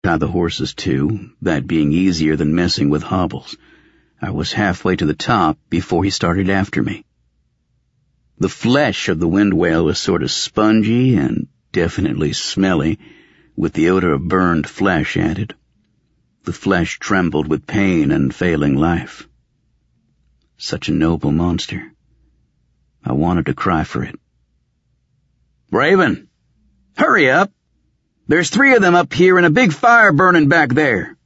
Tied the horses too, that being easier than messing with hobbles. I was halfway to the top before he started after me. The flesh of the wind whale was sort of spongy and definitely smelly, with the odor of burned flesh added. The flesh trembled with pain and failing life. Such a noble monster. I wanted to cry for it. "Raven, hurry up! There's 3 of them up here and a big fire burning back there."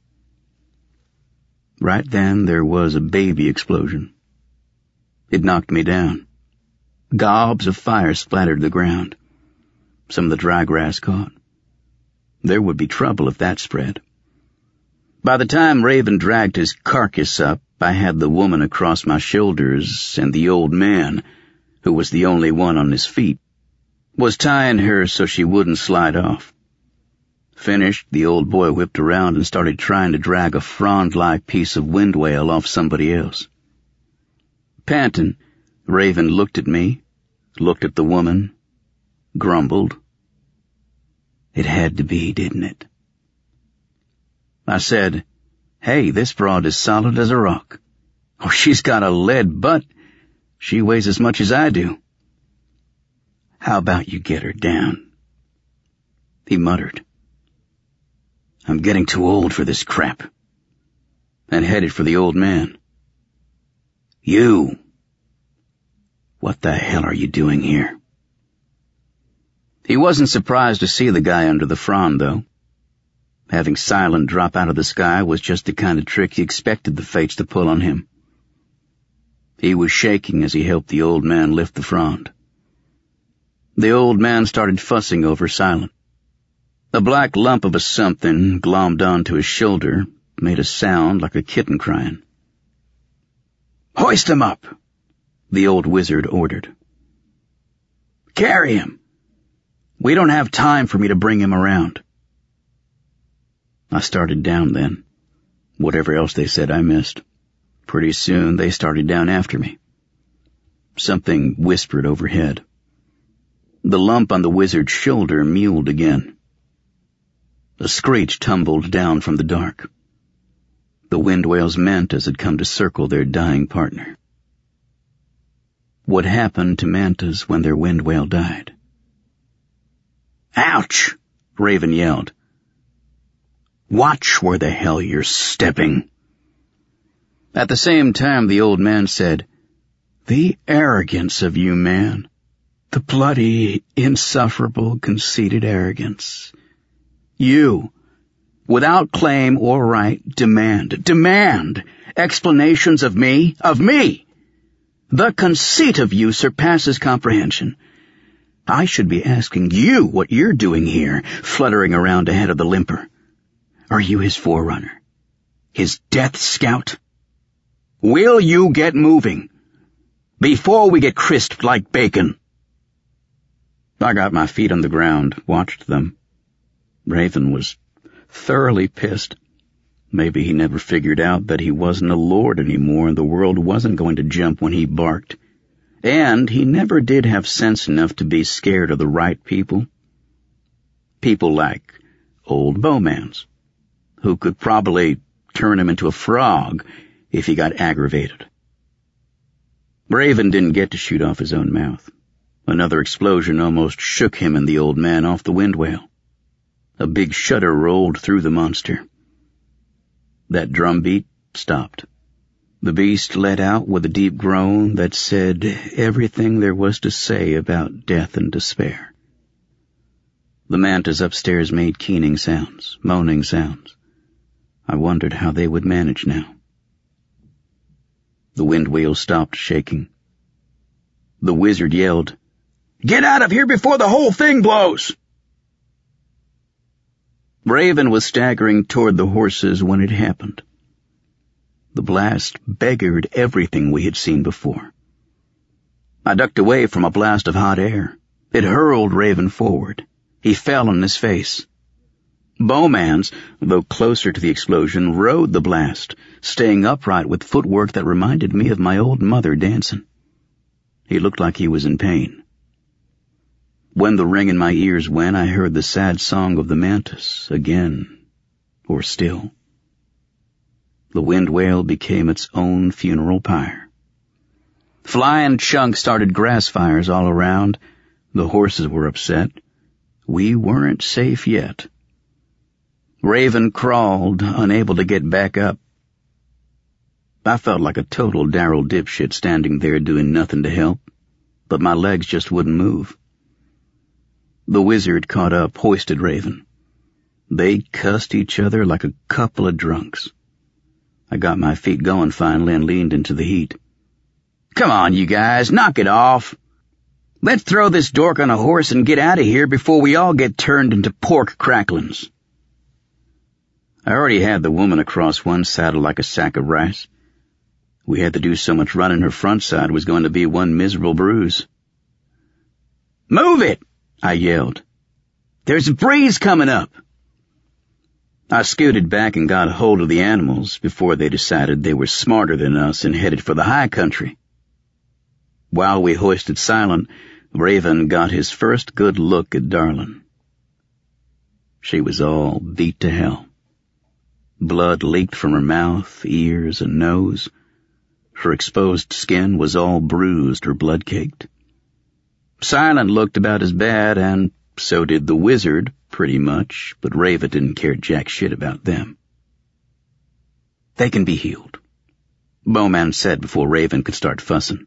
Right then there was a baby explosion. It knocked me down. Gobs of fire splattered the ground. Some of the dry grass caught. There would be trouble if that spread. By the time Raven dragged his carcass up, I had the woman across my shoulders, and the old man, who was the only one on his feet, was tying her so she wouldn't slide off. Finished, the old boy whipped around and started trying to drag a frond-like piece of wind whale off somebody else. Panting, Raven looked at me, looked at the woman, grumbled. It had to be, didn't it? I said, "Hey, this broad is solid as a rock. Oh, she's got a lead butt. She weighs as much as I do. How about you get her down?" He muttered, "I'm getting too old for this crap," and headed for the old man. "You! What the hell are you doing here?" He wasn't surprised to see the guy under the frond, though. Having Silent drop out of the sky was just the kind of trick he expected the fates to pull on him. He was shaking as he helped the old man lift the frond. The old man started fussing over Silent. A black lump of a something glommed onto his shoulder made a sound like a kitten crying. "Hoist him up," the old wizard ordered. "Carry him. We don't have time for me to bring him around." I started down then. Whatever else they said I missed. Pretty soon they started down after me. Something whispered overhead. The lump on the wizard's shoulder mewed again. A screech tumbled down from the dark. The wind whale's mantas had come to circle their dying partner. What happened to mantas when their wind whale died? "Ouch!" Raven yelled. "Watch where the hell you're stepping." At the same time, the old man said, "The arrogance of you, man. The bloody, insufferable, conceited arrogance. You, without claim or right, demand explanations of me. The conceit of you surpasses comprehension. I should be asking you what you're doing here, fluttering around ahead of the limper. Are you his forerunner? His death scout? Will you get moving before we get crisped like bacon?" I got my feet on the ground, watched them. Raven was thoroughly pissed. Maybe he never figured out that he wasn't a lord anymore and the world wasn't going to jump when he barked. And he never did have sense enough to be scared of the right people. People like old Bowmans, who could probably turn him into a frog if he got aggravated. Raven didn't get to shoot off his own mouth. Another explosion almost shook him and the old man off the wind whale. A big shudder rolled through the monster. That drumbeat stopped. The beast let out with a deep groan that said everything there was to say about death and despair. The mantas upstairs made keening sounds, moaning sounds. I wondered how they would manage now. The wind wheel stopped shaking. The wizard yelled, "Get out of here before the whole thing blows!" Raven was staggering toward the horses when it happened. The blast beggared everything we had seen before. I ducked away from a blast of hot air. It hurled Raven forward. He fell on his face. Bowmans, though closer to the explosion, rode the blast, staying upright with footwork that reminded me of my old mother dancing. He looked like he was in pain. When the ring in my ears went, I heard the sad song of the mantis again or still. The wind wail became its own funeral pyre. Flying chunks started grass fires all around. The horses were upset. We weren't safe yet. Raven crawled, unable to get back up. I felt like a total Darryl dipshit standing there doing nothing to help, but my legs just wouldn't move. The wizard caught up, hoisted Raven. They cussed each other like a couple of drunks. I got my feet going finally and leaned into the heat. Come on, you guys, knock it off. Let's throw this dork on a horse and get out of here before we all get turned into pork cracklins. I already had the woman across one saddle like a sack of rice. We had to do so much running her front side was going to be one miserable bruise. Move it! I yelled. There's a breeze coming up. I scooted back and got a hold of the animals before they decided they were smarter than us and headed for the high country. While we hoisted Silent, Raven got his first good look at Darlin. She was all beat to hell. Blood leaked from her mouth, ears, and nose. Her exposed skin was all bruised or blood-caked. Silent looked about as bad, and so did the wizard, pretty much, but Raven didn't care jack shit about them. They can be healed, Bowman said before Raven could start fussing.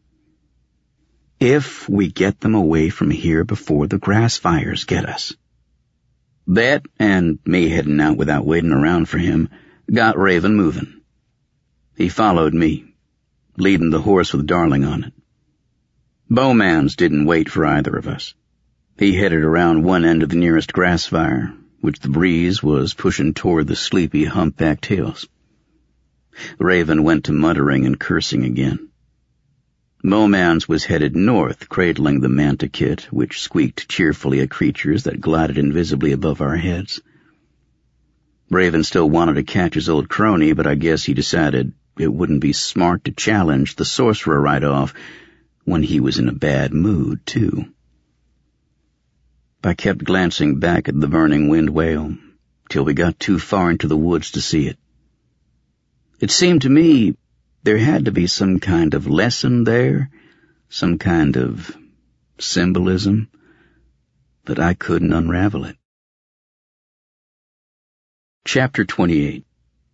If we get them away from here before the grass fires get us. That, and me heading out without waiting around for him, got Raven moving. He followed me, leading the horse with Darling on it. Bowman's didn't wait for either of us. He headed around one end of the nearest grass fire, which the breeze was pushing toward the sleepy, humpbacked hills. Raven went to muttering and cursing again. Bowman's was headed north, cradling the manta kit, which squeaked cheerfully at creatures that glided invisibly above our heads. Raven still wanted to catch his old crony, but I guess he decided it wouldn't be smart to challenge the sorcerer right off when he was in a bad mood, too. I kept glancing back at the burning wind wail till we got too far into the woods to see it. It seemed to me there had to be some kind of lesson there, some kind of symbolism, but I couldn't unravel it. Chapter 28.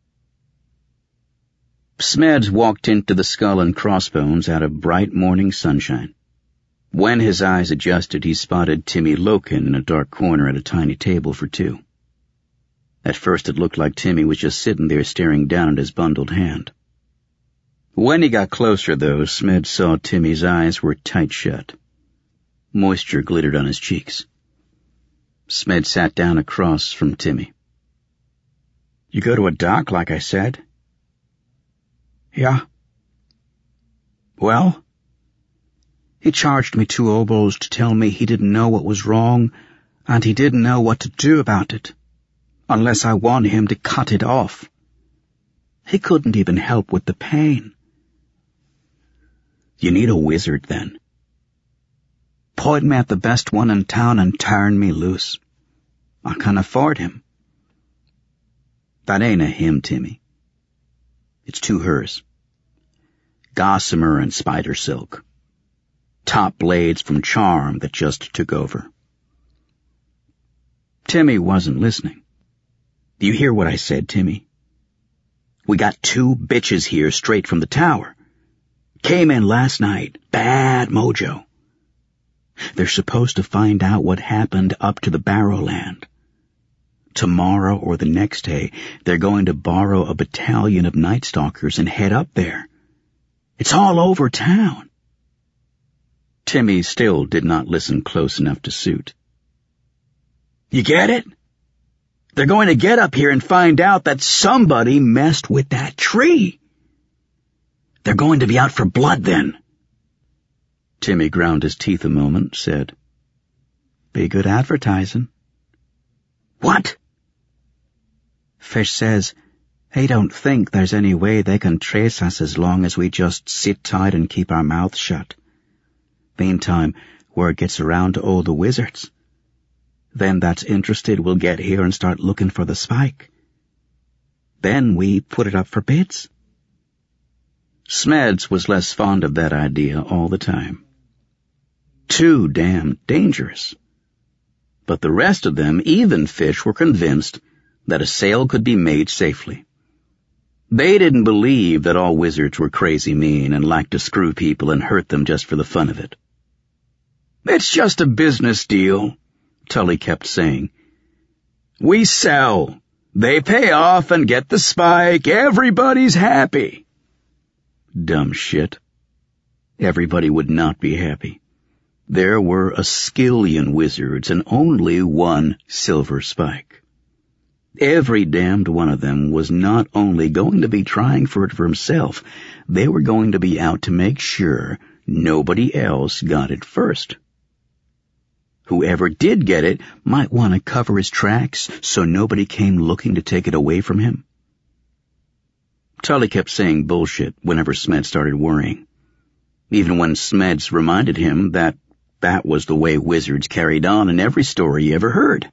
Smeds walked into the Skull and Crossbones out of bright morning sunshine. When his eyes adjusted, he spotted Timmy Loken in a dark corner at a tiny table for two. At first it looked like Timmy was just sitting there staring down at his bundled hand. When he got closer, though, Smeds saw Timmy's eyes were tight shut. Moisture glittered on his cheeks. Smeds sat down across from Timmy. You go to a doc, like I said? Yeah. Well? He charged me 2 obols to tell me he didn't know what was wrong, and he didn't know what to do about it, unless I wanted him to cut it off. He couldn't even help with the pain. You need a wizard, then. Point me at the best one in town and turn me loose. I can afford him. That ain't a him, Timmy. It's 2 hers. Gossamer and spider silk. Top blades from Charm that just took over. Timmy wasn't listening. Do you hear what I said, Timmy? We got 2 bitches here straight from the tower. Came in last night. Bad mojo. They're supposed to find out what happened up to the Barrowland. Tomorrow or the next day, they're going to borrow a battalion of Night Stalkers and head up there. It's all over town. Timmy still did not listen close enough to suit. You get it? They're going to get up here and find out that somebody messed with that tree. They're going to be out for blood then. Timmy ground his teeth a moment, said, Be good advertising. What? Fish says, he don't think there's any way they can trace us as long as we just sit tight and keep our mouths shut. Meantime, word gets around to all the wizards. Them that's interested will get here and start looking for the spike. Then we put it up for bids. Smeds was less fond of that idea all the time. Too damn dangerous. But the rest of them, even Fish, were convinced that a sale could be made safely. They didn't believe that all wizards were crazy mean and liked to screw people and hurt them just for the fun of it. "It's just a business deal," Tully kept saying. "We sell. They pay off and get the spike. Everybody's happy." Dumb shit. Everybody would not be happy. There were a skillion wizards and only one silver spike. Every damned one of them was not only going to be trying for it for himself, they were going to be out to make sure nobody else got it first. Whoever did get it might want to cover his tracks so nobody came looking to take it away from him. Tully kept saying bullshit whenever Smeds started worrying, even when Smeds reminded him that that was the way wizards carried on in every story he ever heard.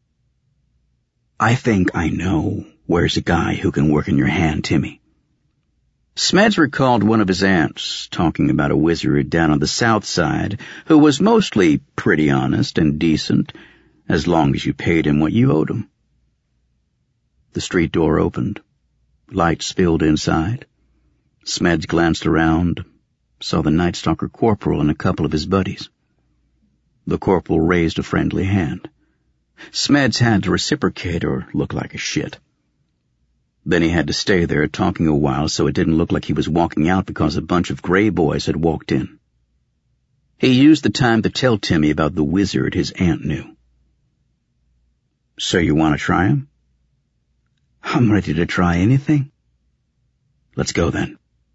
"I think I know where's a guy who can work in your hand, Timmy." Smeds recalled one of his aunts talking about a wizard down on the south side who was mostly pretty honest and decent as long as you paid him what you owed him. The street door opened. Light spilled inside. Smeds glanced around, saw the Night Stalker Corporal and a couple of his buddies. The corporal raised a friendly hand. Smeds had to reciprocate or look like a shit. Then he had to stay there talking a while so it didn't look like he was walking out because a bunch of gray boys had walked in. He used the time to tell Timmy about the wizard his aunt knew. "So you want to try him?" "I'm ready to try anything." "Let's go then."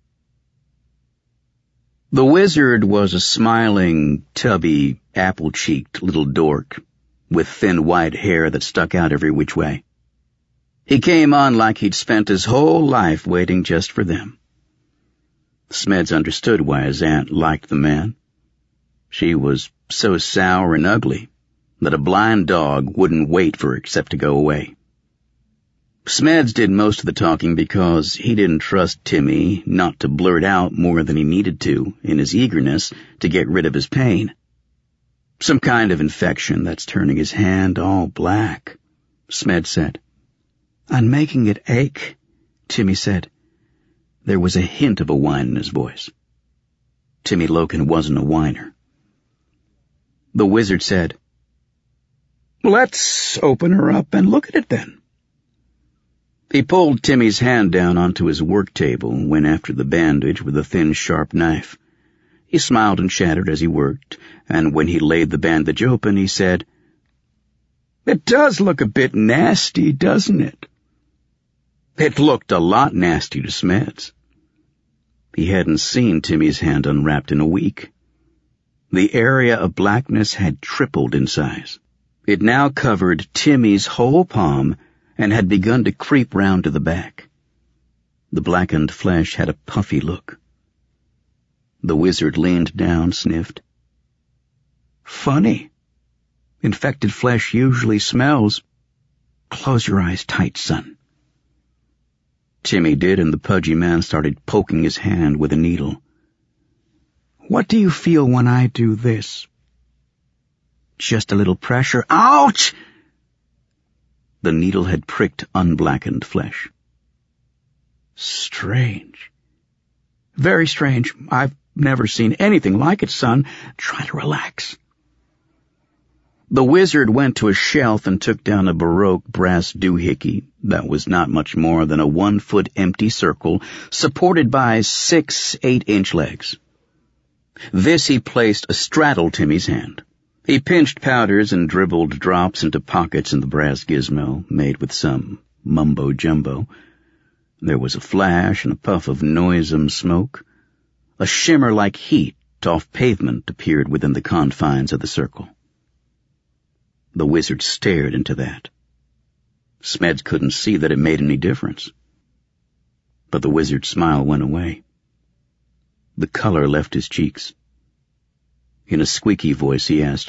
The wizard was a smiling, tubby, apple-cheeked little dork with thin white hair that stuck out every which way. He came on like he'd spent his whole life waiting just for them. Smeds understood why his aunt liked the man. She was so sour and ugly that a blind dog wouldn't wait for her except to go away. Smeds did most of the talking because he didn't trust Timmy not to blurt out more than he needed to in his eagerness to get rid of his pain. "Some kind of infection that's turning his hand all black," Smeds said. "And making it ache," Timmy said. There was a hint of a whine in his voice. Timmy Loken wasn't a whiner. The wizard said, "Let's open her up and look at it then." He pulled Timmy's hand down onto his work table and went after the bandage with a thin, sharp knife. He smiled and chattered as he worked, and when he laid the bandage open, he said, "It does look a bit nasty, doesn't it?" It looked a lot nasty to Smeds. He hadn't seen Timmy's hand unwrapped in a week. The area of blackness had tripled in size. It now covered Timmy's whole palm and had begun to creep round to the back. The blackened flesh had a puffy look. The wizard leaned down, sniffed. "Funny. Infected flesh usually smells. Close your eyes tight, son." Timmy did, and the pudgy man started poking his hand with a needle. "What do you feel when I do this?" "Just a little pressure." "Ouch!" The needle had pricked unblackened flesh. "Strange. Very strange. I've never seen anything like it, son. Try to relax." The wizard went to a shelf and took down a Baroque brass doohickey that was not much more than a 1-foot empty circle supported by 6 8-inch legs. This he placed astraddle Timmy's hand. He pinched powders and dribbled drops into pockets in the brass gizmo, made with some mumbo-jumbo. There was a flash and a puff of noisome smoke. A shimmer like heat off pavement appeared within the confines of the circle. The wizard stared into that. Smeds couldn't see that it made any difference. But the wizard's smile went away. The color left his cheeks. In a squeaky voice he asked,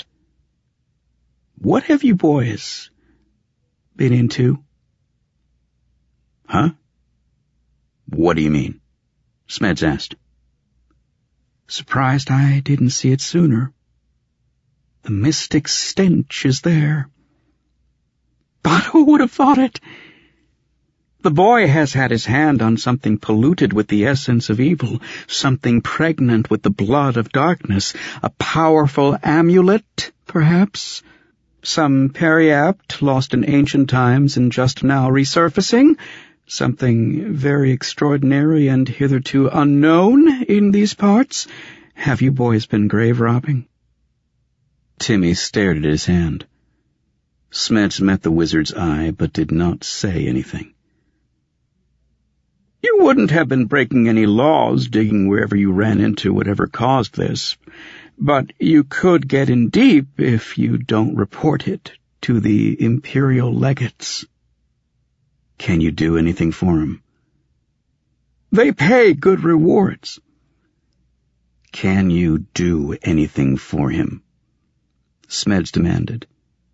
"What have you boys been into?" Huh? What do you mean? Smeds asked. Surprised I didn't see it sooner. The mystic stench is there. But who would have thought it? The boy has had his hand on something polluted with the essence of evil, something pregnant with the blood of darkness, a powerful amulet, perhaps? Some periapt lost in ancient times and just now resurfacing? Something very extraordinary and hitherto unknown in these parts? Have you boys been grave robbing? Timmy stared at his hand. Smeds met the wizard's eye, but did not say anything. You wouldn't have been breaking any laws digging wherever you ran into whatever caused this, but you could get in deep if you don't report it to the imperial legates. Can you do anything for him? They pay good rewards. Can you do anything for him? Smeds demanded.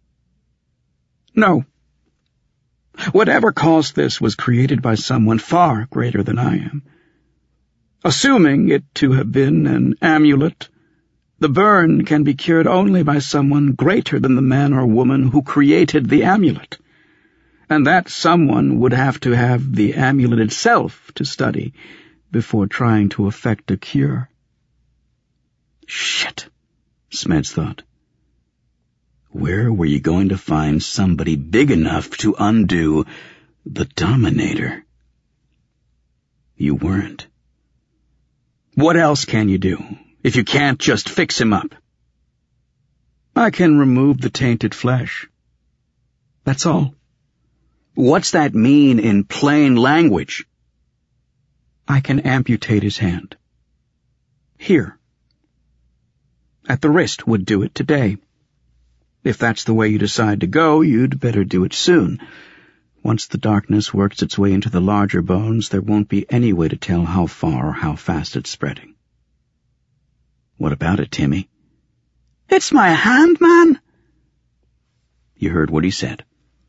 No. Whatever caused this was created by someone far greater than I am. Assuming it to have been an amulet, the burn can be cured only by someone greater than the man or woman who created the amulet. And that someone would have to have the amulet itself to study before trying to effect a cure. Shit, Smeds thought. Where were you going to find somebody big enough to undo the Dominator? You weren't. What else can you do, if you can't just fix him up? I can remove the tainted flesh. That's all. What's that mean in plain language? I can amputate his hand. Here. At the wrist would do it today. If that's the way you decide to go, you'd better do it soon. Once the darkness works its way into the larger bones, there won't be any way to tell how far or how fast it's spreading. What about it, Timmy? It's my hand, man. You heard what he said.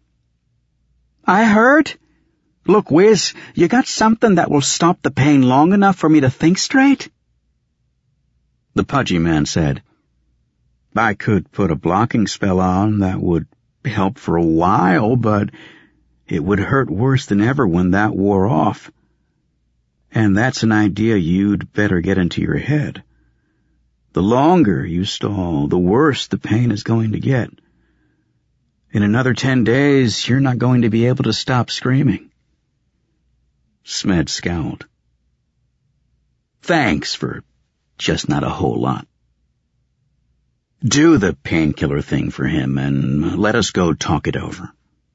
I heard? Look, Wiz, you got something that will stop the pain long enough for me to think straight? The pudgy man said, I could put a blocking spell on that would help for a while, but it would hurt worse than ever when that wore off. And that's an idea you'd better get into your head. The longer you stall, the worse the pain is going to get. In another 10 days, you're not going to be able to stop screaming. Smed scowled. Thanks for just not a whole lot. Do the painkiller thing for him and let us go talk it over.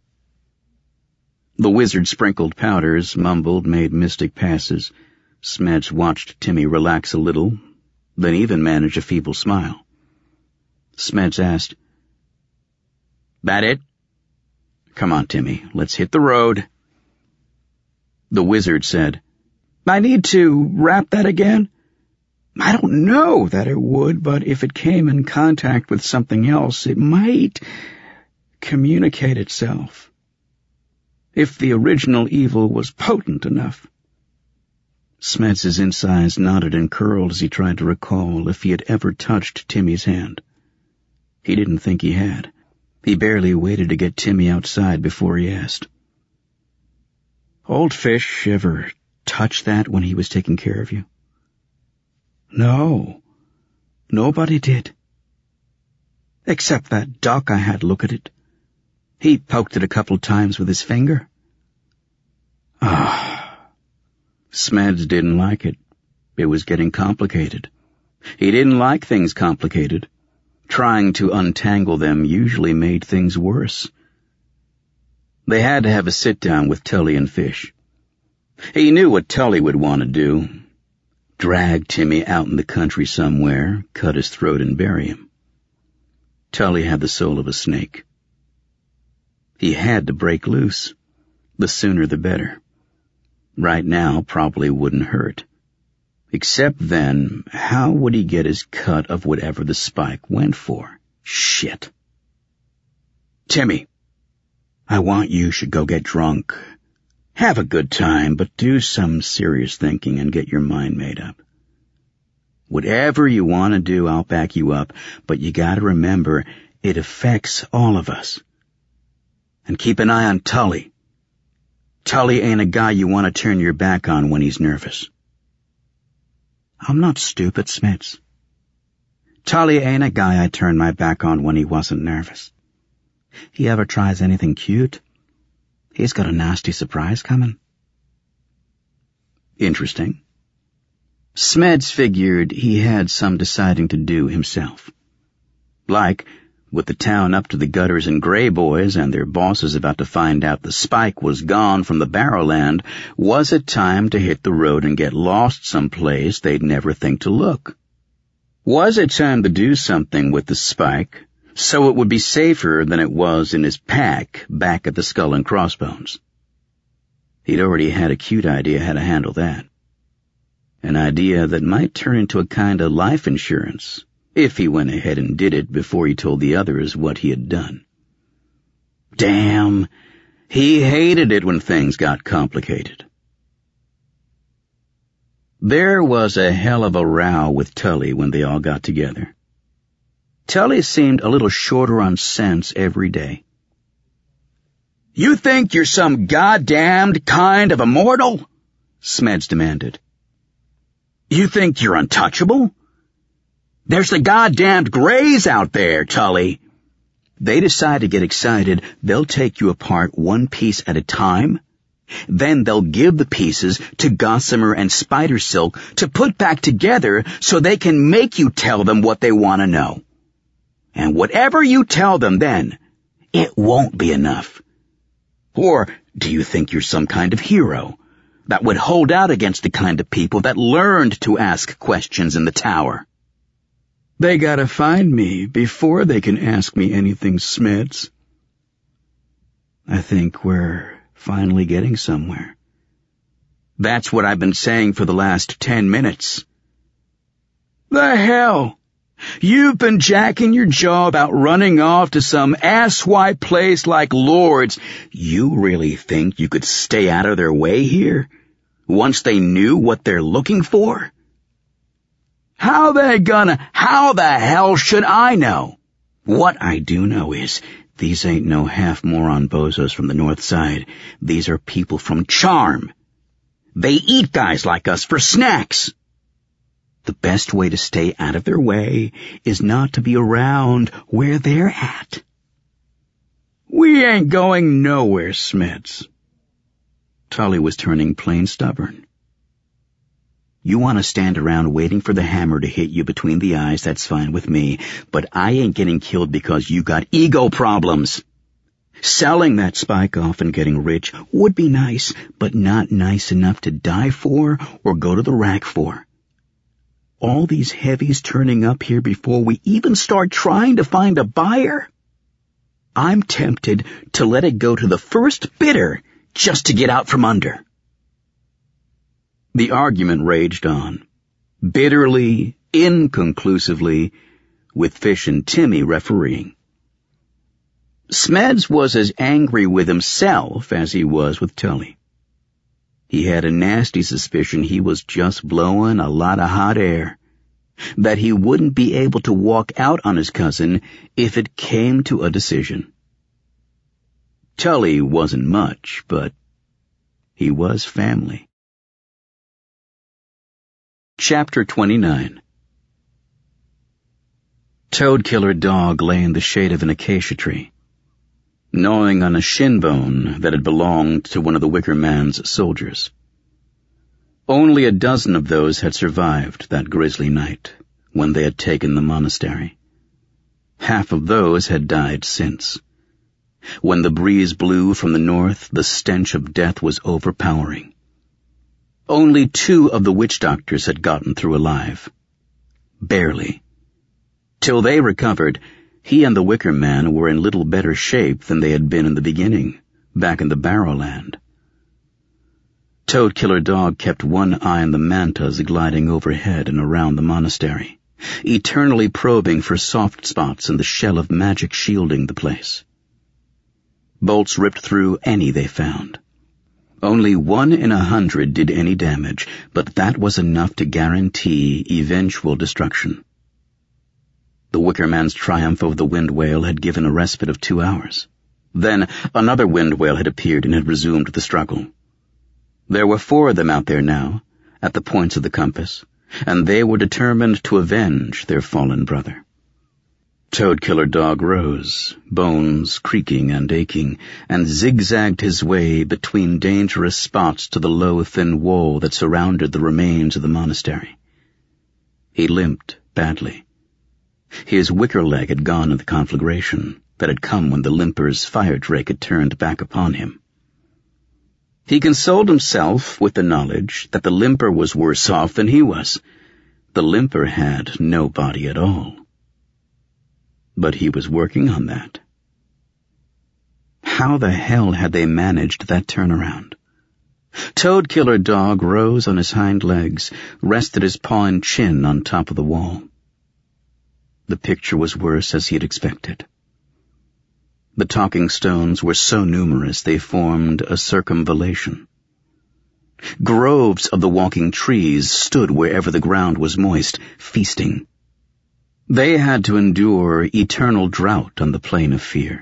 The wizard sprinkled powders, mumbled, made mystic passes. Smeds watched Timmy relax a little, then even manage a feeble smile. Smeds asked, That it? Come on, Timmy, let's hit the road. The wizard said, I need to wrap that again? I don't know that it would, but if it came in contact with something else, it might communicate itself. If the original evil was potent enough. Smeds' insides knotted and curled as he tried to recall if he had ever touched Timmy's hand. He didn't think he had. He barely waited to get Timmy outside before he asked. Old Fish ever touch that when he was taking care of you? No, nobody did. Except that duck I had look at it. He poked it a couple times with his finger. Smeds didn't like it. It was getting complicated. He didn't like things complicated. Trying to untangle them usually made things worse. They had to have a sit-down with Tully and Fish. He knew what Tully would want to do. Drag Timmy out in the country somewhere, cut his throat and bury him. Tully had the soul of a snake. He had to break loose. The sooner the better. Right now probably wouldn't hurt. Except then, how would he get his cut of whatever the spike went for? Shit. Timmy, I want you should go get drunk. Have a good time, but do some serious thinking and get your mind made up. Whatever you want to do, I'll back you up, but you gotta remember, it affects all of us. And keep an eye on Tully. Tully ain't a guy you want to turn your back on when he's nervous. I'm not stupid, Smits. Tully ain't a guy I turn my back on when he wasn't nervous. He ever tries anything cute, he's got a nasty surprise coming. Interesting. Smeds figured he had some deciding to do himself. Like, with the town up to the gutters and Grey Boys and their bosses about to find out the spike was gone from the Barrowland, was it time to hit the road and get lost someplace they'd never think to look? Was it time to do something with the spike so it would be safer than it was in his pack back at the Skull and Crossbones? He'd already had a cute idea how to handle that. An idea that might turn into a kind of life insurance if he went ahead and did it before he told the others what he had done. Damn, he hated it when things got complicated. There was a hell of a row with Tully when they all got together. Tully seemed a little shorter on sense every day. You think you're some goddamned kind of immortal? Smeds demanded. You think you're untouchable? There's the goddamned Greys out there, Tully. They decide to get excited, they'll take you apart one piece at a time. Then they'll give the pieces to Gossamer and Spider Silk to put back together so they can make you tell them what they want to know. And whatever you tell them then, it won't be enough. Or do you think you're some kind of hero that would hold out against the kind of people that learned to ask questions in the tower? They gotta find me before they can ask me anything, Smeds. I think we're finally getting somewhere. That's what I've been saying for the last 10 minutes. The hell? You've been jacking your jaw about running off to some asswipe place like Lord's. You really think you could stay out of their way here, once they knew what they're looking for? How the hell should I know? What I do know is, these ain't no half-moron bozos from the north side. These are people from Charm. They eat guys like us for snacks. The best way to stay out of their way is not to be around where they're at. We ain't going nowhere, Smeds. Tully was turning plain stubborn. You want to stand around waiting for the hammer to hit you between the eyes, that's fine with me, but I ain't getting killed because you got ego problems. Selling that spike off and getting rich would be nice, but not nice enough to die for or go to the rack for. All these heavies turning up here before we even start trying to find a buyer? I'm tempted to let it go to the first bidder just to get out from under. The argument raged on, bitterly, inconclusively, with Fish and Timmy refereeing. Smeds was as angry with himself as he was with Tully. He had a nasty suspicion he was just blowing a lot of hot air, that he wouldn't be able to walk out on his cousin if it came to a decision. Tully wasn't much, but he was family. Chapter 29. Toad-Killer Dog lay in the shade of an acacia tree, gnawing on a shin bone that had belonged to one of the Wicker Man's soldiers. Only a dozen of those had survived that grisly night when they had taken the monastery. Half of those had died since. When the breeze blew from the north, the stench of death was overpowering. Only 2 of the witch doctors had gotten through alive. Barely. Till they recovered, he and the Wicker Man were in little better shape than they had been in the beginning, back in the Barrowland. Toad-Killer Dog kept one eye on the mantas gliding overhead and around the monastery, eternally probing for soft spots in the shell of magic shielding the place. Bolts ripped through any they found. Only 1 in 100 did any damage, but that was enough to guarantee eventual destruction. The Wicker Man's triumph over the wind whale had given a respite of 2 hours. Then another wind whale had appeared and had resumed the struggle. There were 4 of them out there now, at the points of the compass, and they were determined to avenge their fallen brother. Toad-Killer Dog rose, bones creaking and aching, and zigzagged his way between dangerous spots to the low, thin wall that surrounded the remains of the monastery. He limped badly. His wicker leg had gone in the conflagration that had come when the limper's fire drake had turned back upon him. He consoled himself with the knowledge that the limper was worse off than he was. The limper had no body at all. But he was working on that. How the hell had they managed that turnaround? Toad-Killer Dog rose on his hind legs, rested his paw and chin on top of the wall. The picture was worse as he had expected. The talking stones were so numerous they formed a circumvallation. Groves of the walking trees stood wherever the ground was moist, feasting. They had to endure eternal drought on the plain of fear.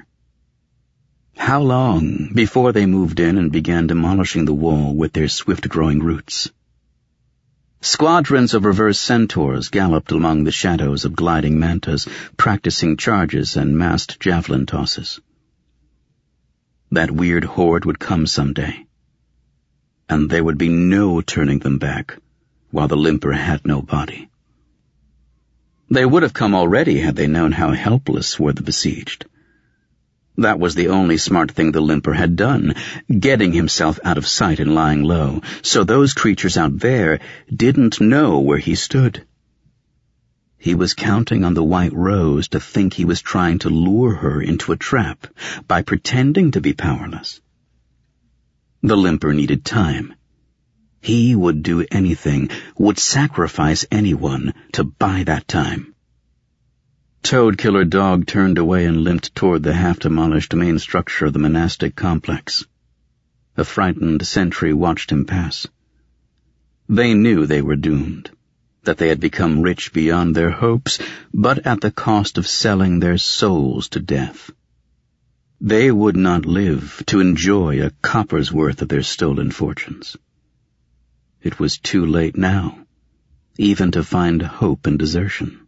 How long before they moved in and began demolishing the wall with their swift-growing roots? Squadrons of reverse centaurs galloped among the shadows of gliding mantas, practicing charges and massed javelin tosses. That weird horde would come someday, and there would be no turning them back while the limper had no body. They would have come already had they known how helpless were the besieged. That was the only smart thing the limper had done, getting himself out of sight and lying low, so those creatures out there didn't know where he stood. He was counting on the White Rose to think he was trying to lure her into a trap by pretending to be powerless. The limper needed time. He would do anything, would sacrifice anyone to buy that time. Toad-Killer Dog turned away and limped toward the half-demolished main structure of the monastic complex. A frightened sentry watched him pass. They knew they were doomed, that they had become rich beyond their hopes, but at the cost of selling their souls to death. They would not live to enjoy a copper's worth of their stolen fortunes. It was too late now, even to find hope in desertion.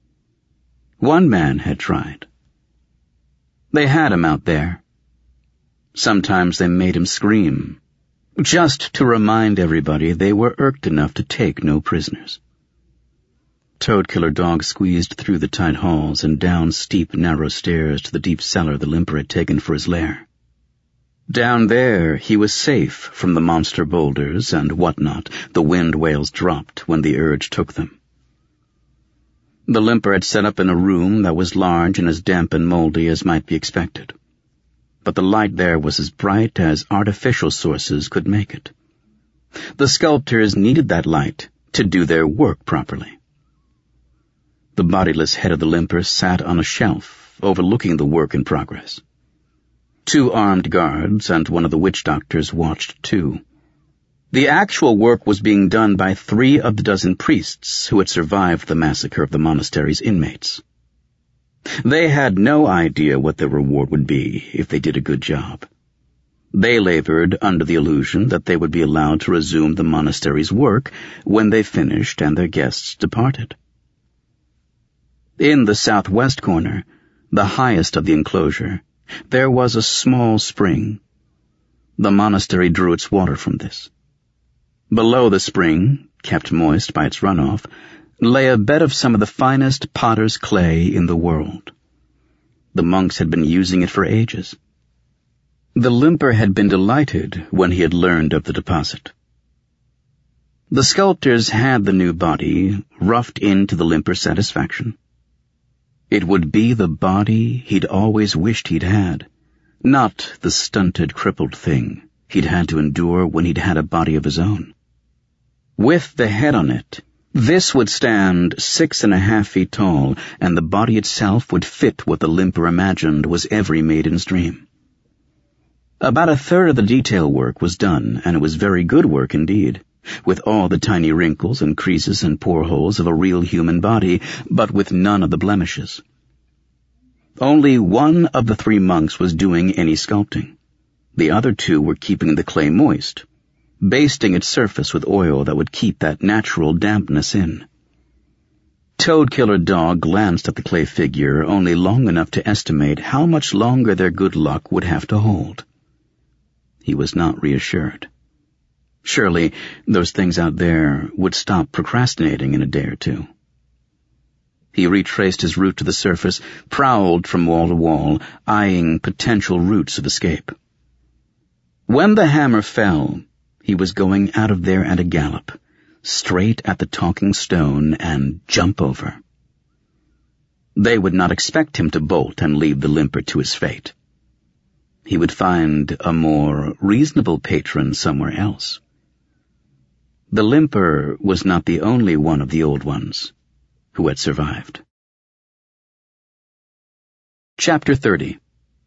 One man had tried. They had him out there. Sometimes they made him scream, just to remind everybody they were irked enough to take no prisoners. Toad-Killer Dog squeezed through the tight halls and down steep, narrow stairs to the deep cellar the limper had taken for his lair. Down there he was safe from the monster boulders and whatnot the wind whales dropped when the urge took them. The limper had set up in a room that was large and as damp and moldy as might be expected. But the light there was as bright as artificial sources could make it. The sculptors needed that light to do their work properly. The bodiless head of the limper sat on a shelf overlooking the work in progress. 2 armed guards and one of the witch doctors watched too. The actual work was being done by 3 of the dozen priests who had survived the massacre of the monastery's inmates. They had no idea what their reward would be if they did a good job. They labored under the illusion that they would be allowed to resume the monastery's work when they finished and their guests departed. In the southwest corner, the highest of the enclosure, there was a small spring. The monastery drew its water from this. Below the spring, kept moist by its runoff, lay a bed of some of the finest potter's clay in the world. The monks had been using it for ages. The limper had been delighted when he had learned of the deposit. The sculptors had the new body roughed into the limper's satisfaction. It would be the body he'd always wished he'd had, not the stunted, crippled thing he'd had to endure when he'd had a body of his own. With the head on it, this would stand 6.5 feet tall, and the body itself would fit what the limper imagined was every maiden's dream. About a third of the detail work was done, and it was very good work indeed, with all the tiny wrinkles and creases and pore holes of a real human body, but with none of the blemishes. Only one of the 3 monks was doing any sculpting. The other 2 were keeping the clay moist, basting its surface with oil that would keep that natural dampness in. Toad-Killer Dog glanced at the clay figure only long enough to estimate how much longer their good luck would have to hold. He was not reassured. Surely those things out there would stop procrastinating in a day or 2. He retraced his route to the surface, prowled from wall to wall, eyeing potential routes of escape. When the hammer fell, he was going out of there at a gallop, straight at the talking stone and jump over. They would not expect him to bolt and leave the limper to his fate. He would find a more reasonable patron somewhere else. The limper was not the only one of the old ones who had survived. Chapter 30.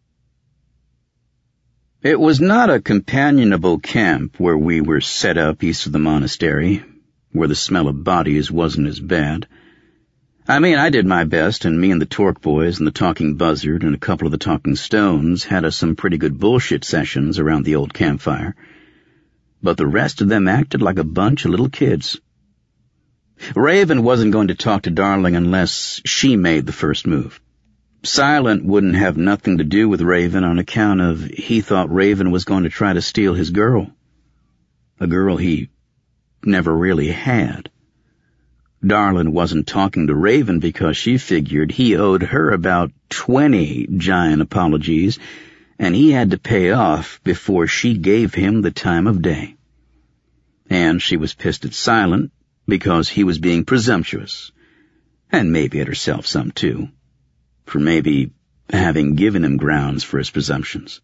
It was not a companionable camp where we were set up east of the monastery, where the smell of bodies wasn't as bad. I did my best, and me and the Torque boys and the Talking Buzzard and a couple of the Talking Stones had us some pretty good bullshit sessions around the old campfire. But the rest of them acted like a bunch of little kids. Raven wasn't going to talk to Darling unless she made the first move. Silent wouldn't have nothing to do with Raven on account of he thought Raven was going to try to steal his girl. A girl he never really had. Darlin wasn't talking to Raven because she figured he owed her about 20 giant apologies, and he had to pay off before she gave him the time of day. And she was pissed at Silent because he was being presumptuous, and maybe at herself some too, for maybe having given him grounds for his presumptions.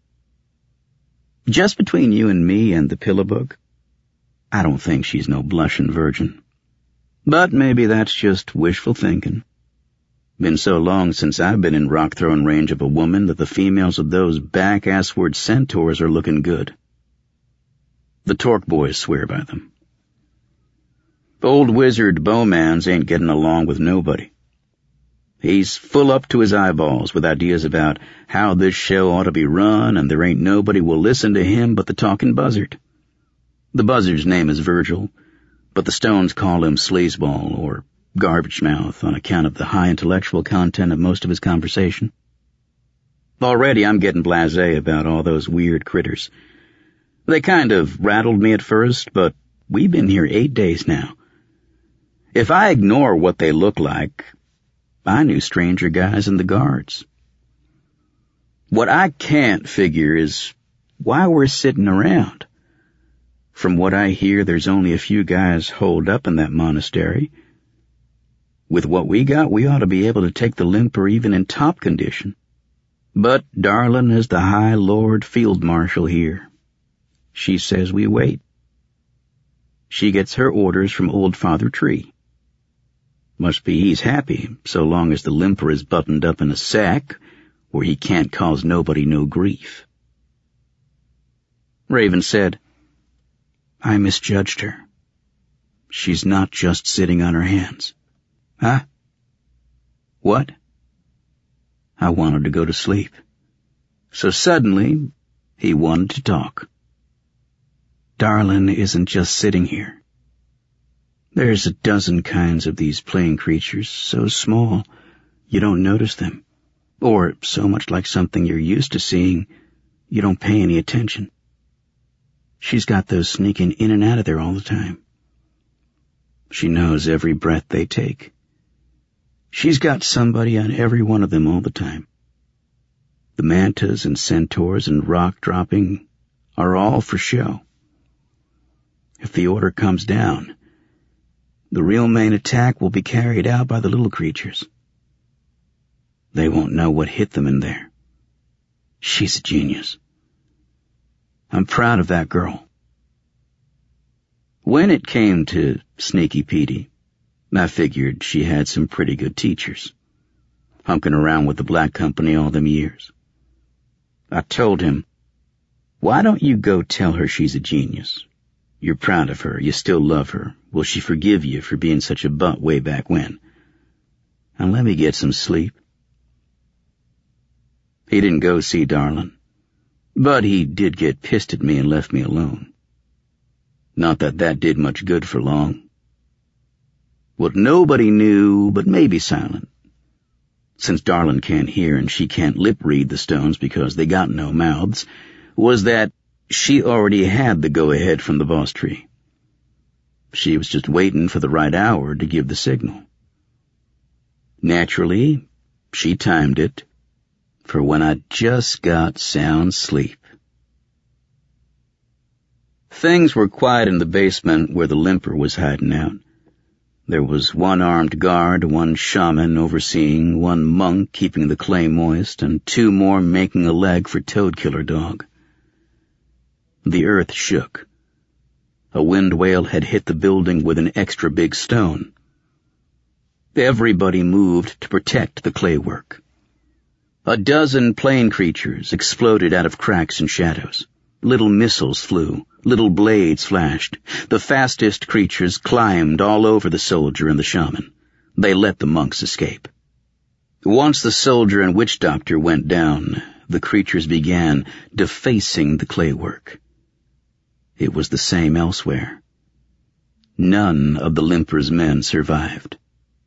Just between you and me and the pillow book, I don't think she's no blushing virgin. But maybe that's just wishful thinking. Been so long since I've been in rock-throwing range of a woman that the females of those back-assward centaurs are looking good. The Torque boys swear by them. Old Wizard Bowmans ain't getting along with nobody. He's full up to his eyeballs with ideas about how this show ought to be run, and there ain't nobody will listen to him but the Talking Buzzard. The Buzzard's name is Virgil, but the Stones call him Sleazeball or Garbage Mouth on account of the high intellectual content of most of his conversation. Already I'm getting blasé about all those weird critters. They kind of rattled me at first, but we've been here 8 days now. If I ignore what they look like, I knew stranger guys in the guards. What I can't figure is why we're sitting around. From what I hear, there's only a few guys holed up in that monastery. With what we got, we ought to be able to take the limper even in top condition. But Darlin is the High Lord Field Marshal here. She says we wait. She gets her orders from old Father Tree. Must be he's happy, so long as the limper is buttoned up in a sack, where he can't cause nobody no grief. Raven said, I misjudged her. She's not just sitting on her hands. Huh? What? I wanted to go to sleep. So suddenly, he wanted to talk. Darlin isn't just sitting here. There's a dozen kinds of these plane creatures, so small you don't notice them, or so much like something you're used to seeing you don't pay any attention. She's got those sneaking in and out of there all the time. She knows every breath they take. She's got somebody on every one of them all the time. The mantas and centaurs and rock dropping are all for show. If the order comes down, the real main attack will be carried out by the little creatures. They won't know what hit them in there. She's a genius. I'm proud of that girl. When it came to Sneaky Petey, I figured she had some pretty good teachers, hunking around with the Black Company all them years. I told him, Why don't you go tell her she's a genius? You're proud of her. You still love her. Will she forgive you for being such a butt way back when? And let me get some sleep. He didn't go see Darlin, but he did get pissed at me and left me alone. Not that that did much good for long. What nobody knew, but maybe Silent, since Darlin can't hear and she can't lip-read the stones because they got no mouths, was that she already had the go-ahead from the boss tree. She was just waiting for the right hour to give the signal. Naturally, she timed it for when I just got sound sleep. Things were quiet in the basement where the limper was hiding out. There was one armed guard, one shaman overseeing, one monk keeping the clay moist, and two more making a leg for Toadkiller Dog. The earth shook. A wind whale had hit the building with an extra big stone. Everybody moved to protect the claywork. A dozen plane creatures exploded out of cracks and shadows. Little missiles flew. Little blades flashed. The fastest creatures climbed all over the soldier and the shaman. They let the monks escape. Once the soldier and witch doctor went down, the creatures began defacing the claywork. It was the same elsewhere. None of the limper's men survived.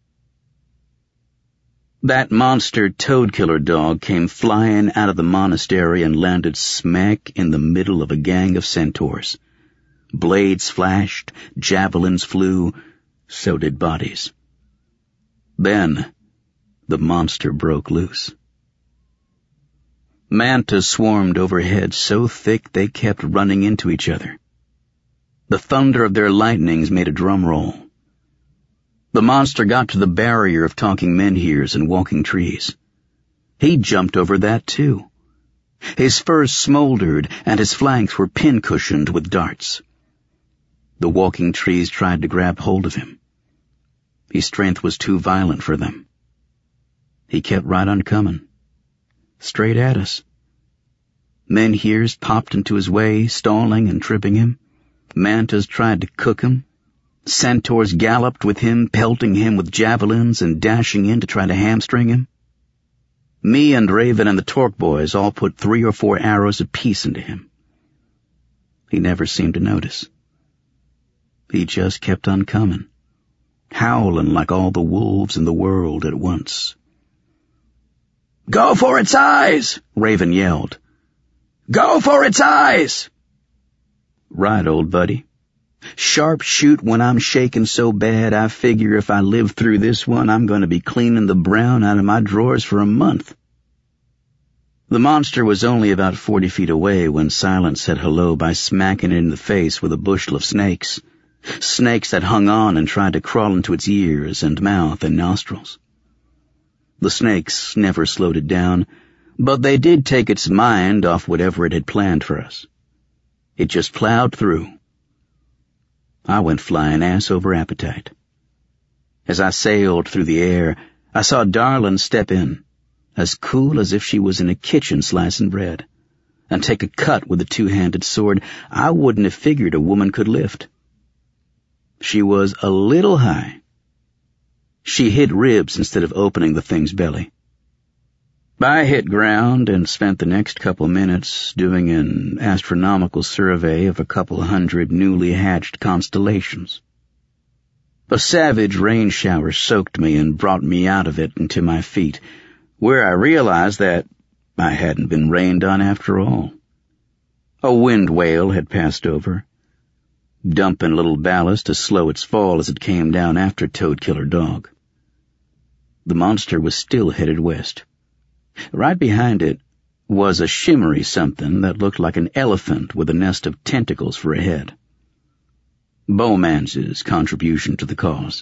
That monster Toadkiller Dog came flying out of the monastery and landed smack in the middle of a gang of centaurs. Blades flashed, javelins flew, so did bodies. Then the monster broke loose. Mantas swarmed overhead so thick they kept running into each other. The thunder of their lightnings made a drum roll. The monster got to the barrier of talking menhirs and walking trees. He jumped over that too. His furs smoldered and his flanks were pin-cushioned with darts. The walking trees tried to grab hold of him. His strength was too violent for them. He kept right on coming. Straight at us. Menhirs popped into his way, stalling and tripping him. Mantas tried to cook him. Centaurs galloped with him, pelting him with javelins and dashing in to try to hamstring him. Me and Raven and the Torque boys all put 3 or 4 arrows apiece into him. He never seemed to notice. He just kept on coming, howling like all the wolves in the world at once. "Go for its eyes!" Raven yelled. "Go for its eyes!" "Right, old buddy. Sharp shoot when I'm shaking so bad I figure if I live through this one I'm going to be cleaning the brown out of my drawers for a month." The monster was only about 40 feet away when Silent said hello by smacking it in the face with a bushel of snakes. Snakes that hung on and tried to crawl into its ears and mouth and nostrils. The snakes never slowed it down, but they did take its mind off whatever it had planned for us. It just plowed through. I went flying ass over appetite. As I sailed through the air, I saw Darlin step in, as cool as if she was in a kitchen slicing bread, and take a cut with a 2-handed sword I wouldn't have figured a woman could lift. She was a little high. She hit ribs instead of opening the thing's belly. I hit ground and spent the next couple minutes doing an astronomical survey of a couple hundred newly hatched constellations. A savage rain shower soaked me and brought me out of it and to my feet, where I realized that I hadn't been rained on after all. A wind whale had passed over, dumping a little ballast to slow its fall as it came down after Toadkiller Dog. The monster was still headed west. Right behind it was a shimmery something that looked like an elephant with a nest of tentacles for a head. Bowman's contribution to the cause.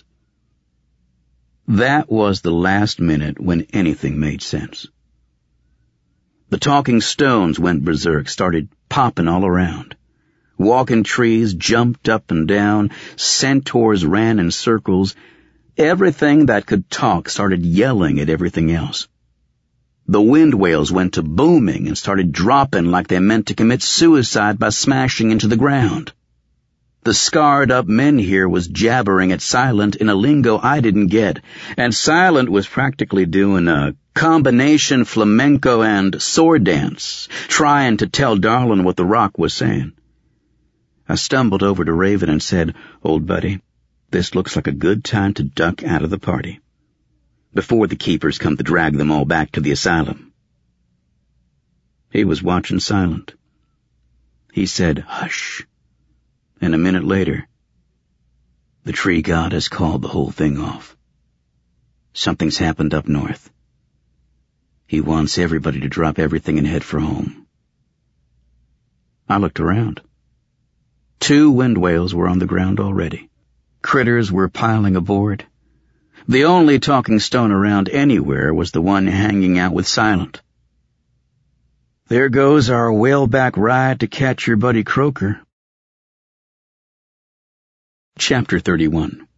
That was the last minute when anything made sense. The talking stones went berserk, started popping all around. Walking trees jumped up and down, centaurs ran in circles. Everything that could talk started yelling at everything else. The wind whales went to booming and started dropping like they meant to commit suicide by smashing into the ground. The scarred-up men here was jabbering at Silent in a lingo I didn't get, and Silent was practically doing a combination flamenco and sword dance, trying to tell Darlin what the rock was saying. I stumbled over to Raven and said, "Old buddy, this looks like a good time to duck out of the party, before the keepers come to drag them all back to the asylum." He was watching Silent. He said, "Hush." And a minute later, "The tree god has called the whole thing off. Something's happened up north. He wants everybody to drop everything and head for home." I looked around. 2 wind whales were on the ground already. Critters were piling aboard. The only talking stone around anywhere was the one hanging out with Silent. "There goes our whaleback ride to catch your buddy Croaker." Chapter 31.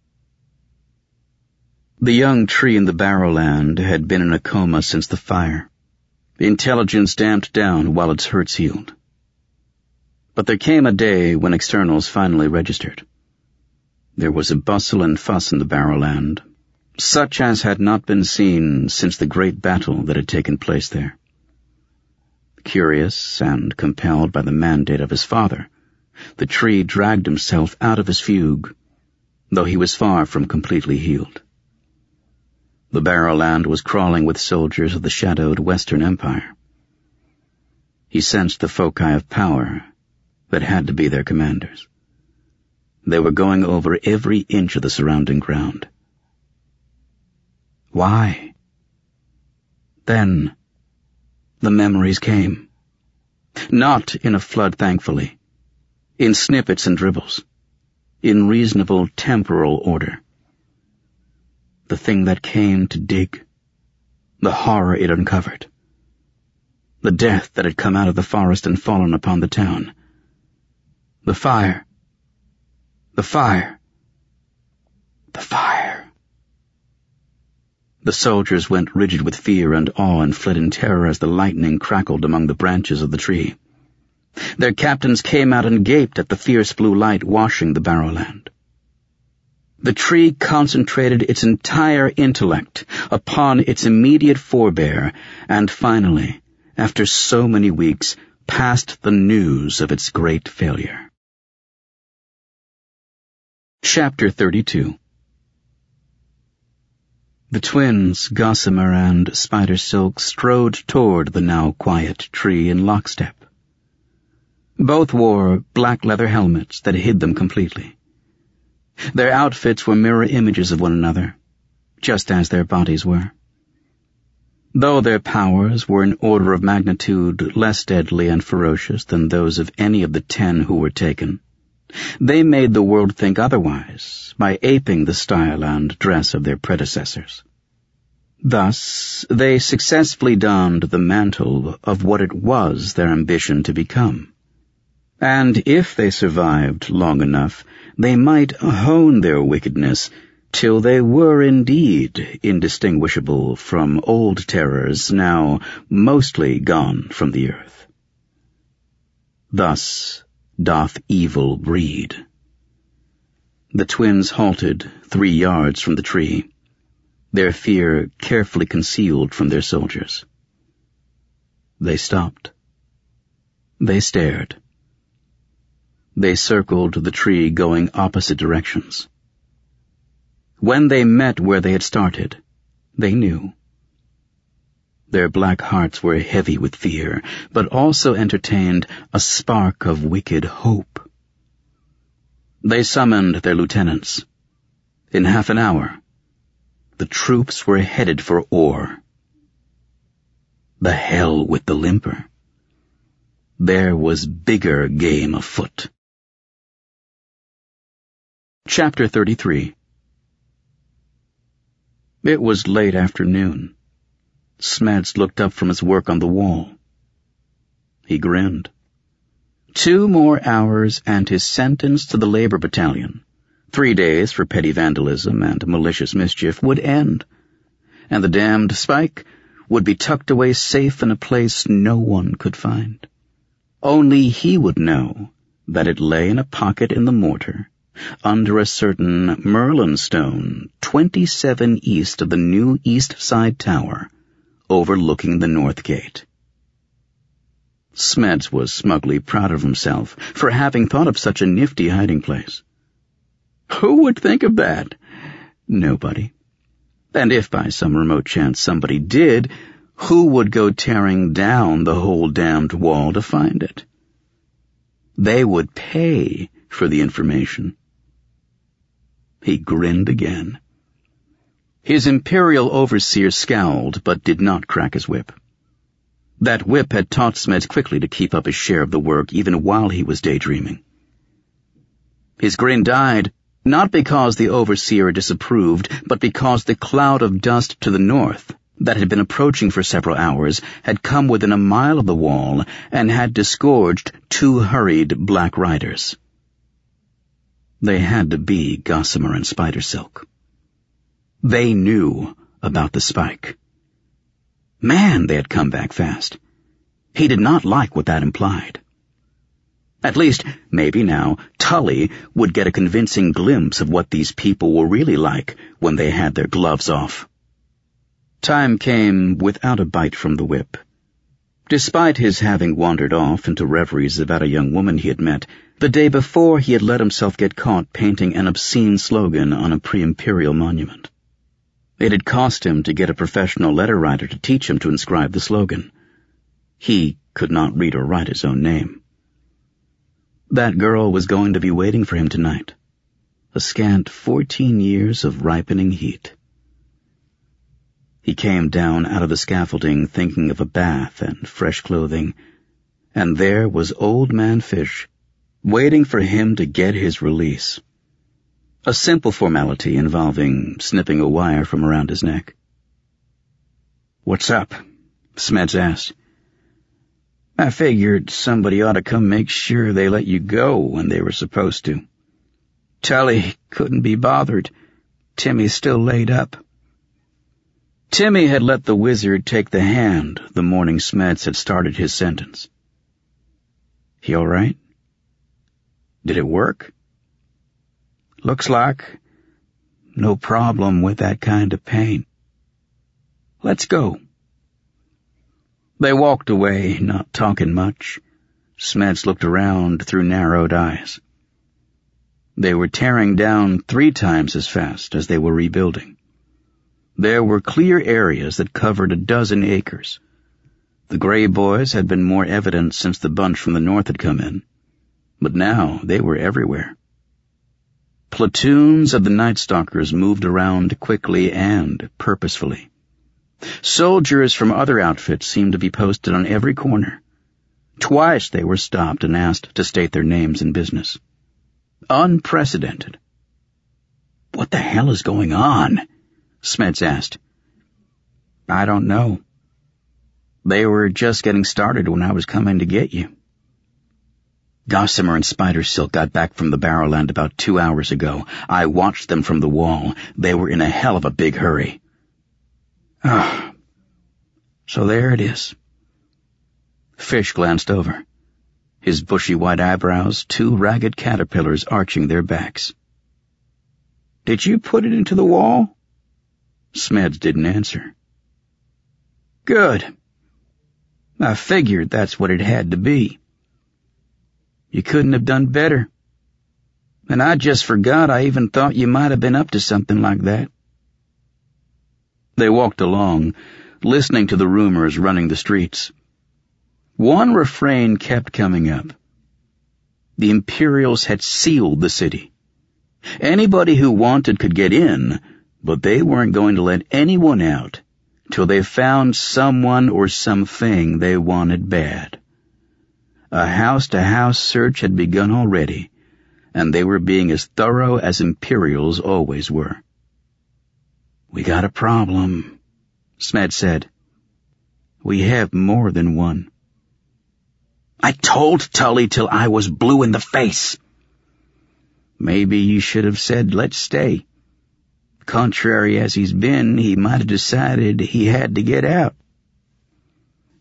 The young tree in the Barrowland had been in a coma since the fire. Intelligence damped down while its hurts healed. But there came a day when externals finally registered. There was a bustle and fuss in the Barrowland, such as had not been seen since the great battle that had taken place there. Curious and compelled by the mandate of his father, the tree dragged himself out of his fugue, though he was far from completely healed. The Barrowland was crawling with soldiers of the shadowed Western Empire. He sensed the foci of power that had to be their commanders. They were going over every inch of the surrounding ground. Why? Then the memories came. Not in a flood, thankfully. In snippets and dribbles. In reasonable temporal order. The thing that came to dig. The horror it uncovered. The death that had come out of the forest and fallen upon the town. The fire. The fire. The fire. The soldiers went rigid with fear and awe and fled in terror as the lightning crackled among the branches of the tree. Their captains came out and gaped at the fierce blue light washing the Barrowland. The tree concentrated its entire intellect upon its immediate forebear, and finally, after so many weeks, passed the news of its great failure. Chapter 32. The twins, Gossamer and Spider Silk, strode toward the now quiet tree in lockstep. Both wore black leather helmets that hid them completely. Their outfits were mirror images of one another, just as their bodies were. Though their powers were an order of magnitude less deadly and ferocious than those of any of the 10 who were taken, they made the world think otherwise by aping the style and dress of their predecessors. Thus, they successfully donned the mantle of what it was their ambition to become. And if they survived long enough, they might hone their wickedness till they were indeed indistinguishable from old terrors now mostly gone from the earth. Thus doth evil breed. The twins halted 3 yards from the tree, their fear carefully concealed from their soldiers. They stopped. They stared. They circled the tree going opposite directions. When they met where they had started, they knew. Their black hearts were heavy with fear, but also entertained a spark of wicked hope. They summoned their lieutenants. In half an hour, the troops were headed for Orr. The hell with the limper. There was bigger game afoot. Chapter 33. It was late afternoon. Smeds looked up from his work on the wall. He grinned. 2 more hours and his sentence to the labor battalion, 3 days for petty vandalism and malicious mischief, would end, and the damned Spike would be tucked away safe in a place no one could find. Only he would know that it lay in a pocket in the mortar, under a certain Merlin stone 27 east of the new East Side Tower, overlooking the North Gate. Smeds was smugly proud of himself for having thought of such a nifty hiding place. Who would think of that? Nobody. And if by some remote chance somebody did, who would go tearing down the whole damned wall to find it? They would pay for the information. He grinned again. His imperial overseer scowled, but did not crack his whip. That whip had taught Smeds quickly to keep up his share of the work even while he was daydreaming. His grin died, not because the overseer disapproved, but because the cloud of dust to the north, that had been approaching for several hours, had come within a mile of the wall and had disgorged 2 hurried black riders. They had to be Gossamer and Spider-Silk. They knew about the spike. Man, they had come back fast. He did not like what that implied. At least, maybe now, Tully would get a convincing glimpse of what these people were really like when they had their gloves off. Time came without a bite from the whip. Despite his having wandered off into reveries about a young woman he had met, the day before he had let himself get caught painting an obscene slogan on a pre-imperial monument. It had cost him to get a professional letter writer to teach him to inscribe the slogan. He could not read or write his own name. That girl was going to be waiting for him tonight. A scant 14 years of ripening heat. He came down out of the scaffolding thinking of a bath and fresh clothing, and there was Old Man Fish, waiting for him to get his release. A simple formality involving snipping a wire from around his neck. "What's up?" Smeds asked. "I figured somebody ought to come make sure they let you go when they were supposed to. Tully couldn't be bothered. Timmy's still laid up." Timmy had let the wizard take the hand the morning Smeds had started his sentence. "He all right? Did it work?" "Looks like. No problem with that kind of pain. Let's go." They walked away, not talking much. Smeds looked around through narrowed eyes. They were tearing down 3 times as fast as they were rebuilding. There were clear areas that covered a 12 acres. The Grey Boys had been more evident since the bunch from the north had come in, but now they were everywhere. Platoons of the Night Stalkers moved around quickly and purposefully. Soldiers from other outfits seemed to be posted on every corner. Twice they were stopped and asked to state their names and business. Unprecedented. "What the hell is going on?" Smeds asked. "I don't know. They were just getting started when I was coming to get you." "Gossamer and Spider-Silk got back from the Barrowland about 2 hours ago. I watched them from the wall. They were in a hell of a big hurry." "Oh, so there it is." Fish glanced over, his bushy white eyebrows 2 ragged caterpillars arching their backs. "Did you put it into the wall?" Smeds didn't answer. "Good. I figured that's what it had to be. You couldn't have done better. And I just forgot I even thought you might have been up to something like that." They walked along, listening to the rumors running the streets. One refrain kept coming up. The Imperials had sealed the city. Anybody who wanted could get in, but they weren't going to let anyone out till they found someone or something they wanted bad. A house-to-house search had begun already, and they were being as thorough as Imperials always were. "We got a problem," Smeds said. "We have more than one." "I told Tully till I was blue in the face." "Maybe you should have said, 'Let's stay.' Contrary as he's been, he might have decided he had to get out."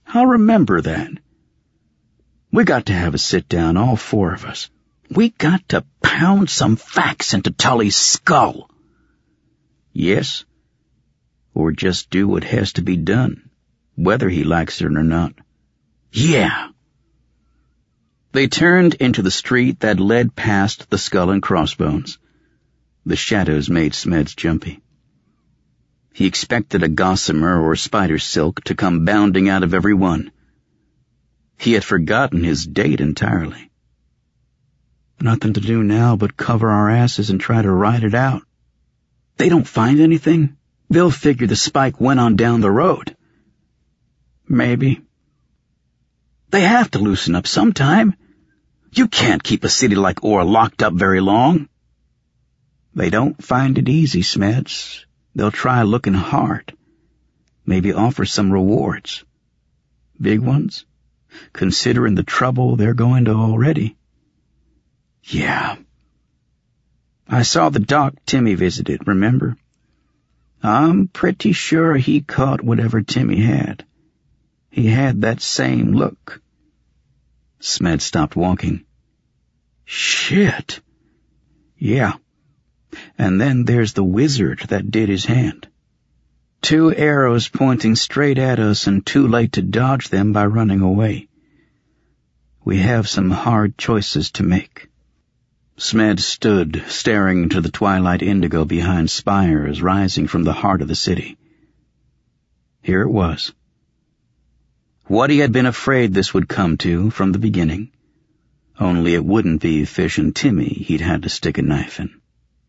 I'll remember that. We got to have a sit-down, all four of us. We got to pound some facts into Tully's skull. Yes, or just do what has to be done, whether he likes it or not. Yeah. They turned into the street that led past the Skull and Crossbones. The shadows made Smeds jumpy. He expected a gossamer or spider silk to come bounding out of every one. He had forgotten his date entirely. Nothing to do now but cover our asses and try to ride it out. They don't find anything, they'll figure the spike went on down the road. Maybe. They have to loosen up sometime. You can't keep a city like Orr locked up very long. They don't find it easy, Smeds. They'll try looking hard. Maybe offer some rewards. Big ones, considering the trouble they're going to already. Yeah. I saw the doc Timmy visited, remember? I'm pretty sure he caught whatever Timmy had. He had that same look. Smed stopped walking. Shit. Yeah. And then there's the wizard that did his hand. 2 arrows pointing straight at us and too late to dodge them by running away. We have some hard choices to make. Smed stood, staring into the twilight indigo behind spires rising from the heart of the city. Here it was. What he had been afraid this would come to from the beginning. Only it wouldn't be Fish and Timmy he'd had to stick a knife in.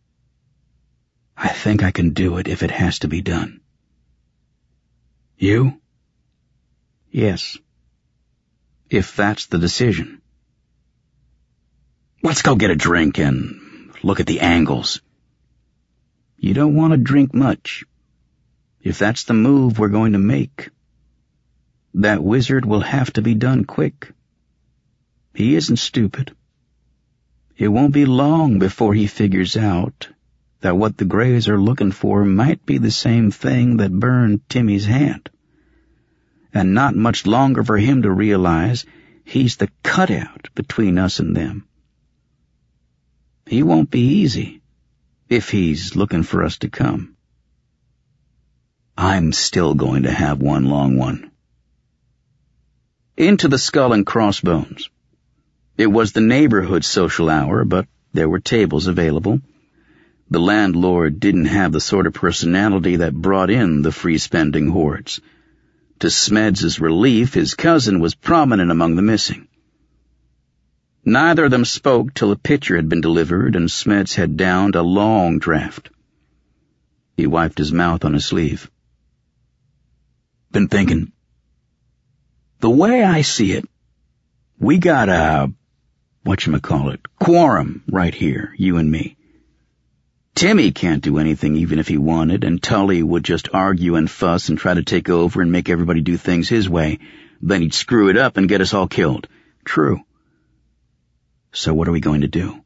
I think I can do it if it has to be done. You? Yes. If that's the decision. Let's go get a drink and look at the angles. You don't want to drink much. If that's the move we're going to make, that wizard will have to be done quick. He isn't stupid. It won't be long before he figures out that what the Greys are looking for might be the same thing that burned Timmy's hand. And not much longer for him to realize he's the cutout between us and them. He won't be easy if he's looking for us to come. I'm still going to have one long one. Into the Skull and Crossbones. It was the neighborhood social hour, but there were tables available. The landlord didn't have the sort of personality that brought in the free-spending hordes. To Smeds' relief, his cousin was prominent among the missing. Neither of them spoke till a pitcher had been delivered and Smeds had downed a long draught. He wiped his mouth on his sleeve. Been thinking. The way I see it, we got a, quorum right here, you and me. Timmy can't do anything even if he wanted, and Tully would just argue and fuss and try to take over and make everybody do things his way. Then he'd screw it up and get us all killed. True. So what are we going to do?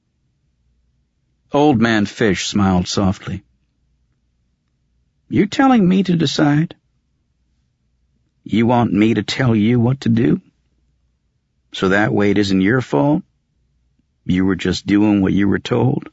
Old Man Fish smiled softly. You telling me to decide? You want me to tell you what to do? So that way it isn't your fault? You were just doing what you were told?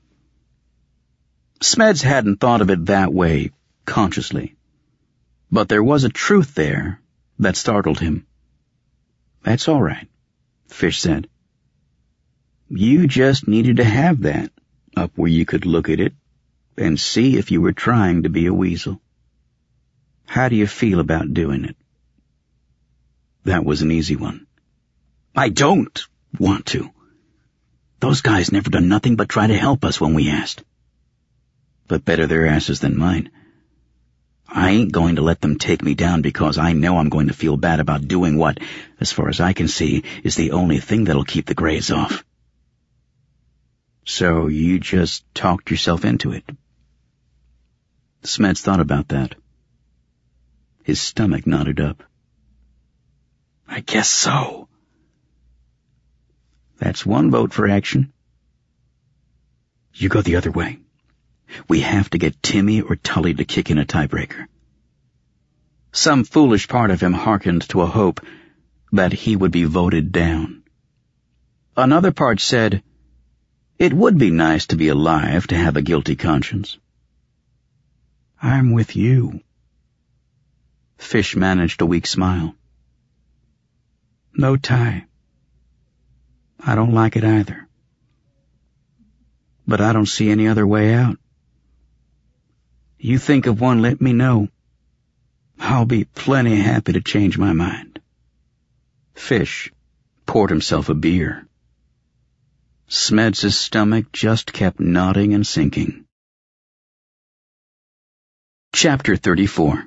Smeds hadn't thought of it that way, consciously. But there was a truth there that startled him. That's all right, Fish said. You just needed to have that up where you could look at it and see if you were trying to be a weasel. How do you feel about doing it? That was an easy one. I don't want to. Those guys never done nothing but try to help us when we asked. But better their asses than mine. I ain't going to let them take me down because I know I'm going to feel bad about doing what, as far as I can see, is the only thing that'll keep the Greys off. So you just talked yourself into it. Smeds thought about that. His stomach knotted up. I guess so. That's one vote for action. You go the other way. We have to get Timmy or Tully to kick in a tiebreaker. Some foolish part of him hearkened to a hope that he would be voted down. Another part said, it would be nice to be alive to have a guilty conscience. I'm with you. Fish managed a weak smile. No, Ty. I don't like it either. But I don't see any other way out. You think of one, let me know. I'll be plenty happy to change my mind. Fish poured himself a beer. Smeds' stomach just kept nodding and sinking. Chapter 34.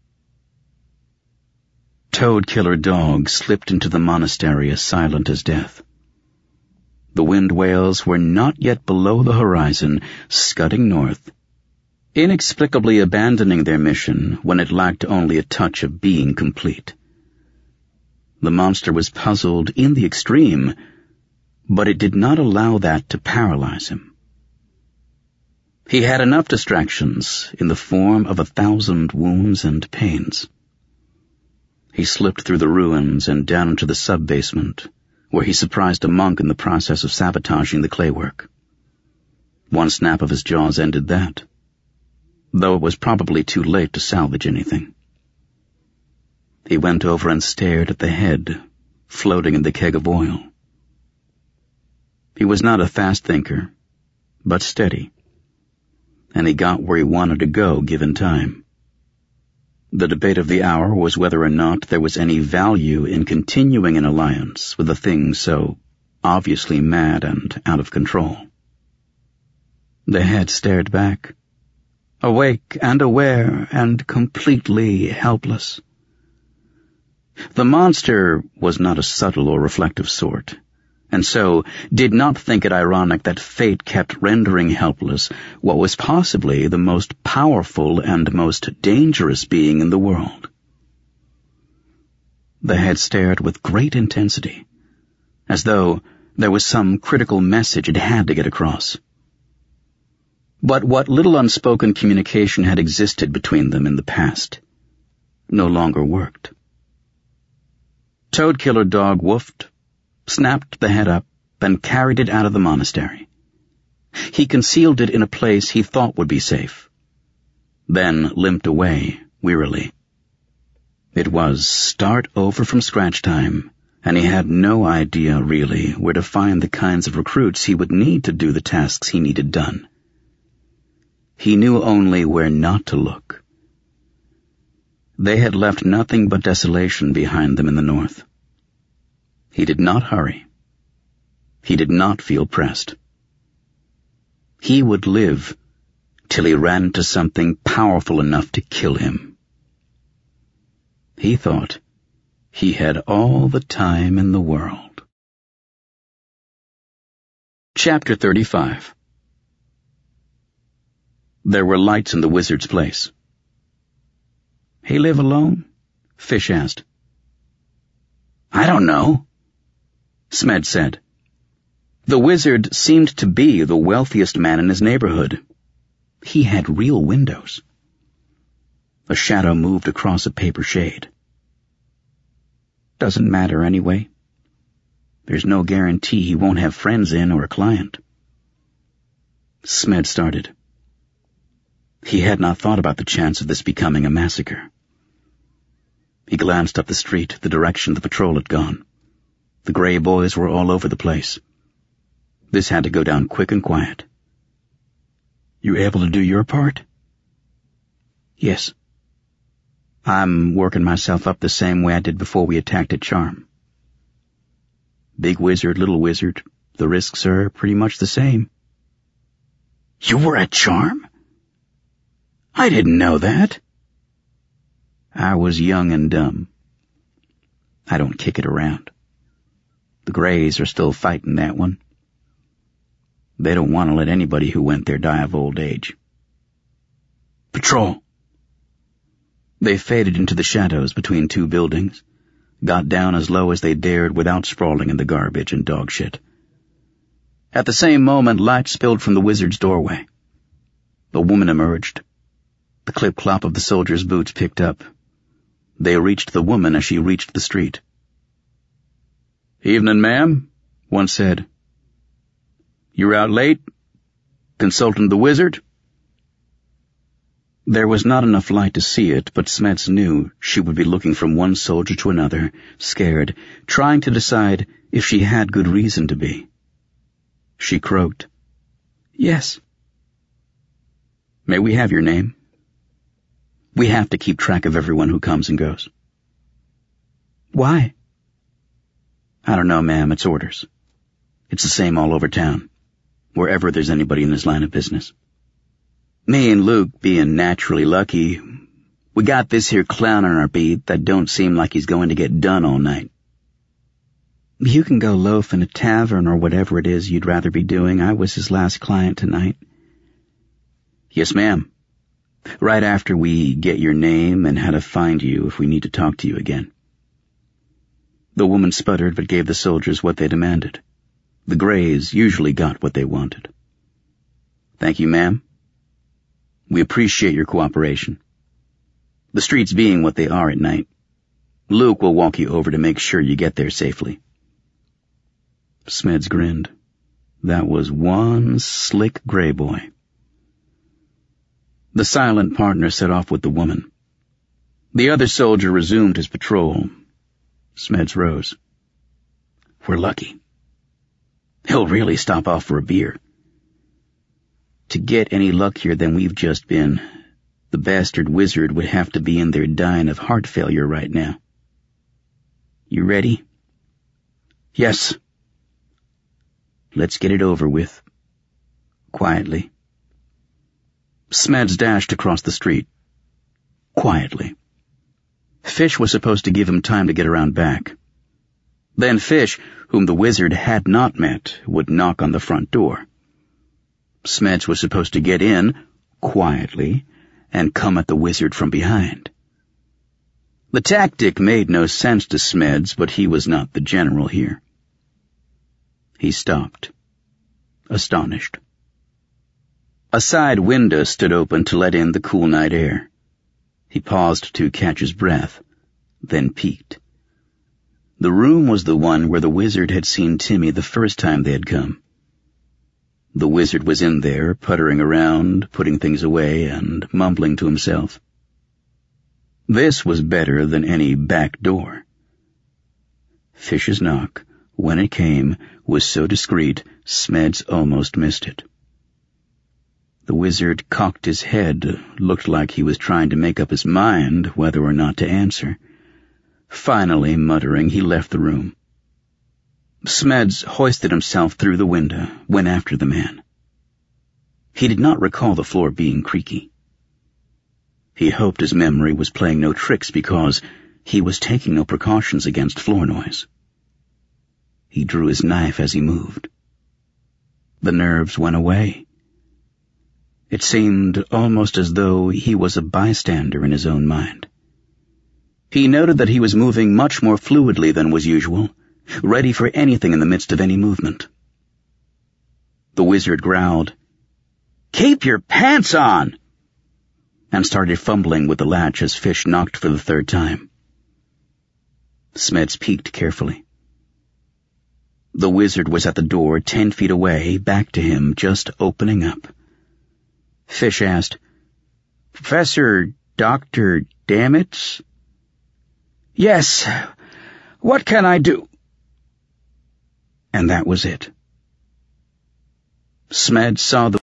Toad-killer Dog slipped into the monastery as silent as death. The wind whales were not yet below the horizon, scudding north, inexplicably abandoning their mission when it lacked only a touch of being complete. The monster was puzzled in the extreme, but it did not allow that to paralyze him. He had enough distractions in the form of 1,000 wounds and pains. He slipped through the ruins and down into the sub-basement, where he surprised a monk in the process of sabotaging the claywork. One snap of his jaws ended that, though it was probably too late to salvage anything. He went over and stared at the head, floating in the keg of oil. He was not a fast thinker, but steady, and he got where he wanted to go given time. The debate of the hour was whether or not there was any value in continuing an alliance with a thing so obviously mad and out of control. The head stared back, awake and aware and completely helpless. The monster was not a subtle or reflective sort, and so did not think it ironic that fate kept rendering helpless what was possibly the most powerful and most dangerous being in the world. The head stared with great intensity, as though there was some critical message it had to get across. But what little unspoken communication had existed between them in the past no longer worked. Toad-killer Dog woofed, snapped the head up, and carried it out of the monastery. He concealed it in a place he thought would be safe, then limped away wearily. It was start over from scratch time, and he had no idea, really, where to find the kinds of recruits he would need to do the tasks he needed done. He knew only where not to look. They had left nothing but desolation behind them in the north. He did not hurry. He did not feel pressed. He would live till he ran into something powerful enough to kill him. He thought he had all the time in the world. Chapter 35. There were lights in the wizard's place. He live alone? Fish asked. I don't know, Smed said. The wizard seemed to be the wealthiest man in his neighborhood. He had real windows. A shadow moved across a paper shade. Doesn't matter anyway. There's no guarantee he won't have friends in or a client. Smed started. He had not thought about the chance of this becoming a massacre. He glanced up the street, the direction the patrol had gone. The gray boys were all over the place. This had to go down quick and quiet. You able to do your part? Yes. I'm working myself up the same way I did before we attacked at Charm. Big wizard, little wizard, the risks are pretty much the same. You were at Charm? I didn't know that. I was young and dumb. I don't kick it around. The Greys are still fighting that one. They don't want to let anybody who went there die of old age. Patrol. They faded into the shadows between two buildings, got down as low as they dared without sprawling in the garbage and dog shit. At the same moment, light spilled from the wizard's doorway. A woman emerged. The clip-clop of the soldier's boots picked up. They reached the woman as she reached the street. "Evening, ma'am," one said. "You're out late? Consulting the wizard?" There was not enough light to see it, but Smeds knew she would be looking from one soldier to another, scared, trying to decide if she had good reason to be. She croaked, "Yes." "May we have your name? We have to keep track of everyone who comes and goes." "Why?" "I don't know, ma'am. It's orders. It's the same all over town, wherever there's anybody in this line of business. Me and Luke, being naturally lucky, we got this here clown on our beat that don't seem like he's going to get done all night." "You can go loaf in a tavern or whatever it is you'd rather be doing. I was his last client tonight." "Yes, ma'am. Right after we get your name and how to find you if we need to talk to you again." The woman sputtered but gave the soldiers what they demanded. The Greys usually got what they wanted. "Thank you, ma'am. We appreciate your cooperation. The streets being what they are at night, Luke will walk you over to make sure you get there safely." Smeds grinned. That was one slick Grey boy. The silent partner set off with the woman. The other soldier resumed his patrol. Smeds rose. "We're lucky. He'll really stop off for a beer. To get any luckier than we've just been, the bastard wizard would have to be in there dying of heart failure right now. You ready?" "Yes." "Let's get it over with. Quietly." Smeds dashed across the street. Quietly. Fish was supposed to give him time to get around back. Then Fish, whom the wizard had not met, would knock on the front door. Smeds was supposed to get in, quietly, and come at the wizard from behind. The tactic made no sense to Smeds, but he was not the general here. He stopped, astonished. A side window stood open to let in the cool night air. He paused to catch his breath, then peeked. The room was the one where the wizard had seen Timmy the first time they had come. The wizard was in there, puttering around, putting things away, and mumbling to himself. This was better than any back door. Fish's knock, when it came, was so discreet, Smeds almost missed it. The wizard cocked his head, looked like he was trying to make up his mind whether or not to answer. Finally, muttering, he left the room. Smeds hoisted himself through the window, went after the man. He did not recall the floor being creaky. He hoped his memory was playing no tricks because he was taking no precautions against floor noise. He drew his knife as he moved. The nerves went away. It seemed almost as though he was a bystander in his own mind. He noted that he was moving much more fluidly than was usual, ready for anything in the midst of any movement. The wizard growled, "Keep your pants on!" and started fumbling with the latch as Fish knocked for the third time. Smeds peeked carefully. The wizard was at the door 10 feet away, back to him, just opening up. Fish asked, "Professor Dr. Dammits?" "Yes. What can I do?" And that was it. Smeds saw the